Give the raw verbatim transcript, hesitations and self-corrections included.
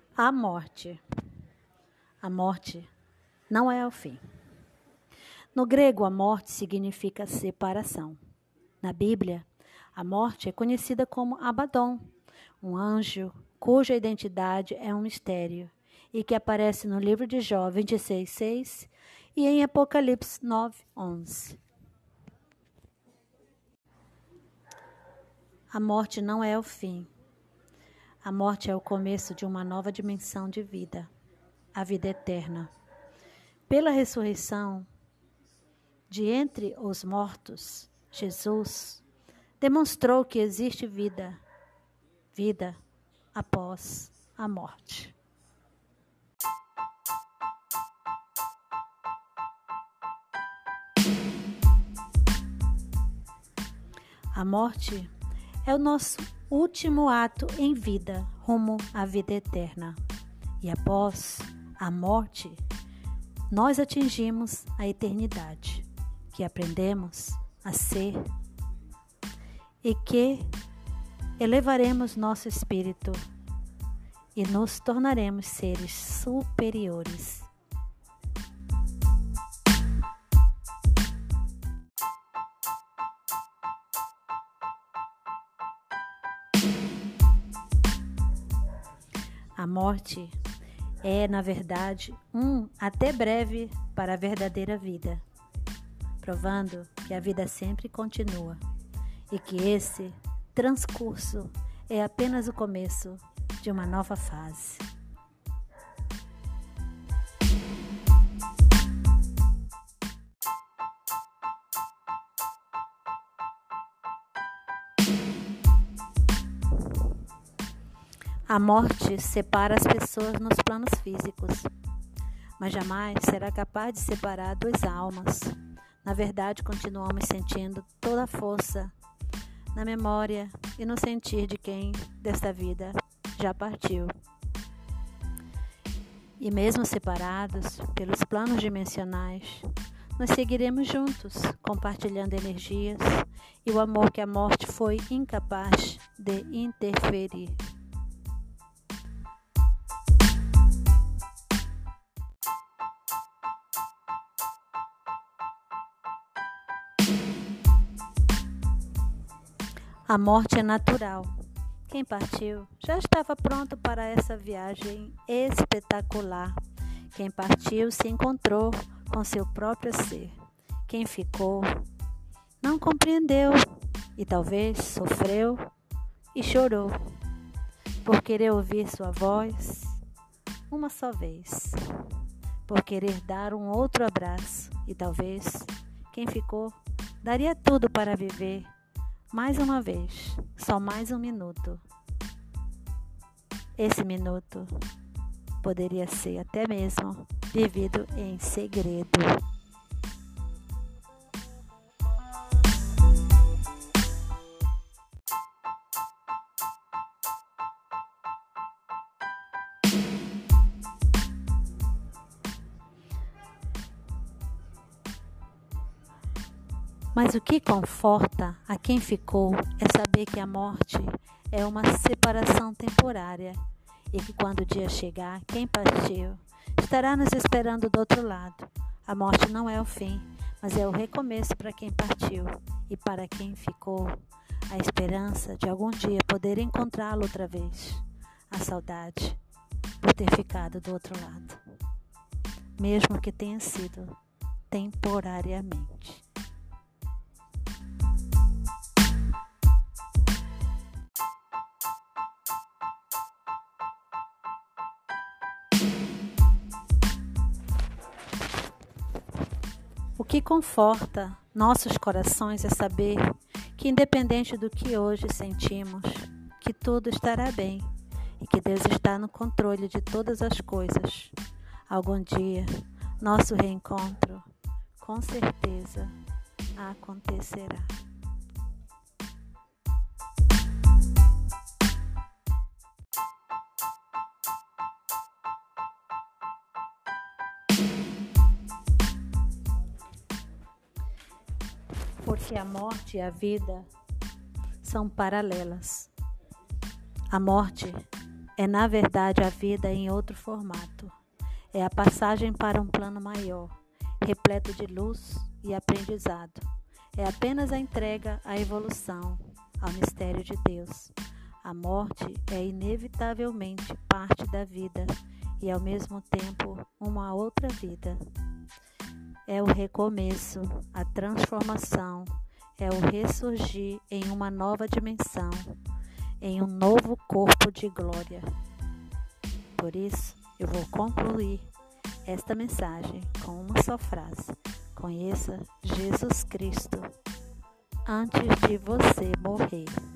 A morte. A morte não é o fim. No grego, a morte significa separação. Na Bíblia, a morte é conhecida como Abaddon, um anjo cuja identidade é um mistério e que aparece no livro de Jó vinte e seis, seis e em Apocalipse nove, onze. A morte não é o fim. A morte é o começo de uma nova dimensão de vida, a vida eterna. Pela ressurreição de entre os mortos, Jesus demonstrou que existe vida, vida após a morte. A morte é o nosso último ato em vida, rumo à vida eterna. E após a morte, nós atingimos a eternidade, que aprendemos a ser e que elevaremos nosso espírito e nos tornaremos seres superiores. A morte é, na verdade, um até breve para a verdadeira vida, provando que a vida sempre continua e que esse transcurso é apenas o começo de uma nova fase. A morte separa as pessoas nos planos físicos, mas jamais será capaz de separar duas almas. Na verdade, continuamos sentindo toda a força na memória e no sentir de quem desta vida já partiu. E mesmo separados pelos planos dimensionais, nós seguiremos juntos, compartilhando energias e o amor que a morte foi incapaz de interferir. A morte é natural. Quem partiu já estava pronto para essa viagem espetacular. Quem partiu se encontrou com seu próprio ser. Quem ficou não compreendeu e talvez sofreu e chorou por querer ouvir sua voz uma só vez, por querer dar um outro abraço e talvez quem ficou daria tudo para viver mais uma vez, só mais um minuto. Esse minuto poderia ser até mesmo vivido em segredo. Mas o que conforta a quem ficou é saber que a morte é uma separação temporária e que quando o dia chegar, quem partiu estará nos esperando do outro lado. A morte não é o fim, mas é o recomeço para quem partiu e para quem ficou, a esperança de algum dia poder encontrá-lo outra vez, a saudade por ter ficado do outro lado, mesmo que tenha sido temporariamente. O que conforta nossos corações é saber que, independente do que hoje sentimos, que tudo estará bem e que Deus está no controle de todas as coisas. Algum dia, nosso reencontro, com certeza, acontecerá. Porque a morte e a vida são paralelas. A morte É, na verdade, a vida em outro formato. É a passagem para um plano maior, repleto de luz e aprendizado. É apenas a entrega à evolução, ao mistério de Deus. A morte é inevitavelmente parte da vida e, ao mesmo tempo, uma outra vida. É o recomeço, a transformação, é o ressurgir em uma nova dimensão, em um novo corpo de glória. Por isso, eu vou concluir esta mensagem com uma só frase: conheça Jesus Cristo antes de você morrer.